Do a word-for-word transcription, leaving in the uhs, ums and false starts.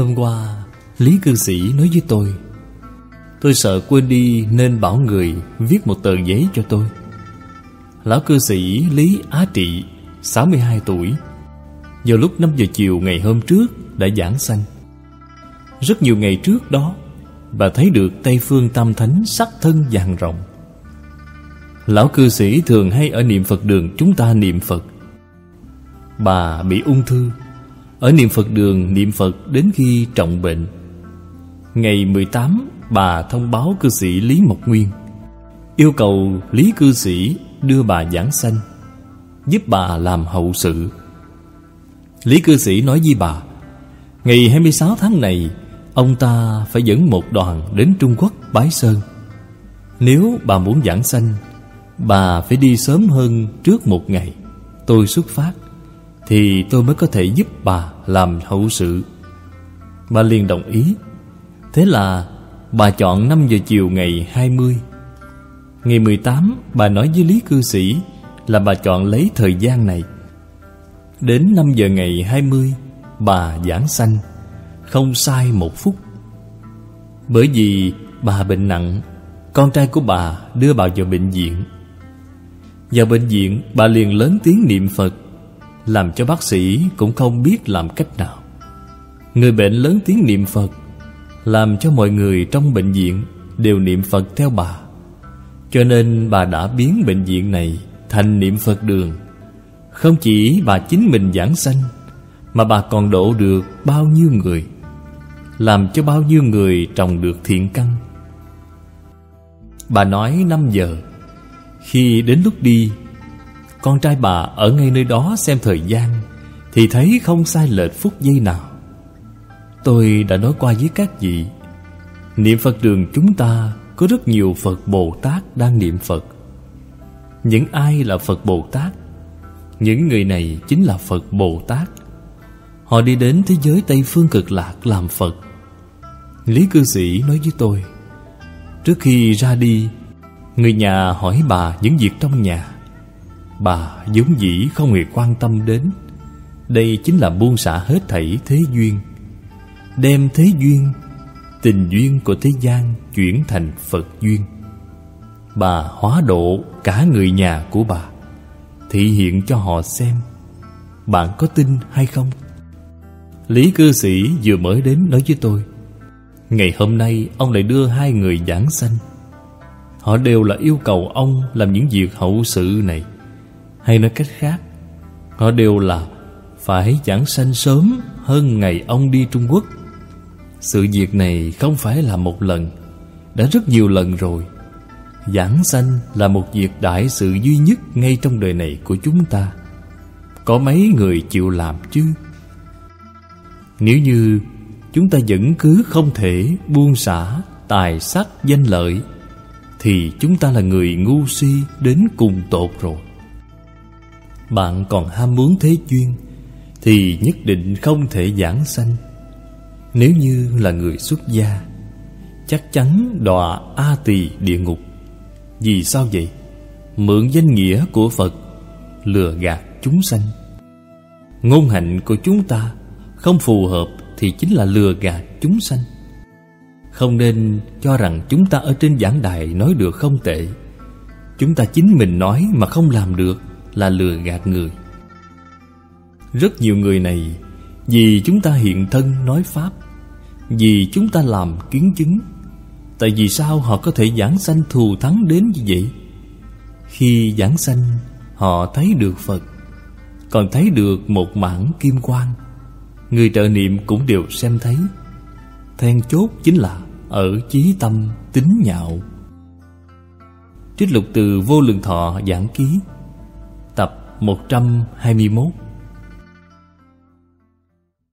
Hôm qua Lý cư sĩ nói với tôi, tôi sợ quên đi nên bảo người viết một tờ giấy cho tôi. Lão cư sĩ Lý Á Trị, sáu mươi hai tuổi, vào lúc năm giờ chiều ngày hôm trước đã giảng sanh. Rất nhiều ngày trước đó, bà thấy được Tây Phương Tam Thánh sắc thân vàng rồng. Lão cư sĩ thường hay ở niệm Phật đường chúng ta niệm Phật. Bà bị ung thư, ở niệm Phật đường niệm Phật đến khi trọng bệnh. Ngày mười tám, bà thông báo cư sĩ Lý Mộc Nguyên, yêu cầu Lý cư sĩ đưa bà giảng sanh, giúp bà làm hậu sự. Lý cư sĩ nói với bà, ngày hai mươi sáu tháng này ông ta phải dẫn một đoàn đến Trung Quốc bái sơn. Nếu bà muốn giảng sanh, bà phải đi sớm hơn trước một ngày tôi xuất phát, thì tôi mới có thể giúp bà làm hậu sự. Bà liền đồng ý. Thế là bà chọn năm giờ chiều ngày hai mươi. Ngày mười tám, bà nói với Lý cư sĩ là bà chọn lấy thời gian này. Đến năm giờ ngày hai mươi, bà giảng sanh, không sai một phút. Bởi vì bà bệnh nặng, con trai của bà đưa bà vào bệnh viện. Vào bệnh viện, bà liền lớn tiếng niệm Phật, làm cho bác sĩ cũng không biết làm cách nào. Người bệnh lớn tiếng niệm Phật, làm cho mọi người trong bệnh viện đều niệm Phật theo bà. Cho nên bà đã biến bệnh viện này thành niệm Phật đường. Không chỉ bà chính mình giảng sanh, mà bà còn độ được bao nhiêu người, làm cho bao nhiêu người trồng được thiện căn. Bà nói năm giờ, khi đến lúc đi, con trai bà ở ngay nơi đó xem thời gian, thì thấy không sai lệch phút giây nào. Tôi đã nói qua với các vị, niệm Phật đường chúng ta có rất nhiều Phật Bồ Tát đang niệm Phật. Những ai là Phật Bồ Tát? Những người này chính là Phật Bồ Tát. Họ đi đến thế giới Tây Phương Cực Lạc làm Phật. Lý cư sĩ nói với tôi, trước khi ra đi, người nhà hỏi bà những việc trong nhà. Bà vốn dĩ không hề quan tâm đến. Đây chính là buông xả hết thảy thế duyên, đem thế duyên, tình duyên của thế gian chuyển thành Phật duyên. Bà hóa độ cả người nhà của bà, thị hiện cho họ xem. Bạn có tin hay không? Lý cư sĩ vừa mới đến nói với tôi, ngày hôm nay ông lại đưa hai người giảng sanh. Họ đều là yêu cầu ông làm những việc hậu sự này. Hay nói cách khác, họ đều là phải giảng sanh sớm hơn ngày ông đi Trung Quốc. Sự việc này không phải là một lần, đã rất nhiều lần rồi. Giảng sanh là một việc đại sự duy nhất ngay trong đời này của chúng ta. Có mấy người chịu làm chứ? Nếu như chúng ta vẫn cứ không thể buông xả tài sắc danh lợi, thì chúng ta là người ngu si đến cùng tột rồi. Bạn còn ham muốn thế duyên, thì nhất định không thể giảng sanh. Nếu như là người xuất gia, chắc chắn đọa A Tỳ địa ngục. Vì sao vậy? Mượn danh nghĩa của Phật lừa gạt chúng sanh. Ngôn hạnh của chúng ta không phù hợp thì chính là lừa gạt chúng sanh. Không nên cho rằng chúng ta ở trên giảng đài nói được không tệ. Chúng ta chính mình nói mà không làm được là lừa gạt người. Rất nhiều người này vì chúng ta hiện thân nói Pháp, vì chúng ta làm kiến chứng. Tại vì sao họ có thể giảng sanh thù thắng đến như vậy? Khi giảng sanh, họ thấy được Phật, còn thấy được một mảng kim quang. Người trợ niệm cũng đều xem thấy. Then chốt chính là ở chí tâm tín nhạo. Trích lục từ Vô Lượng Thọ Giảng Ký, tập một trăm hai mươi mốt.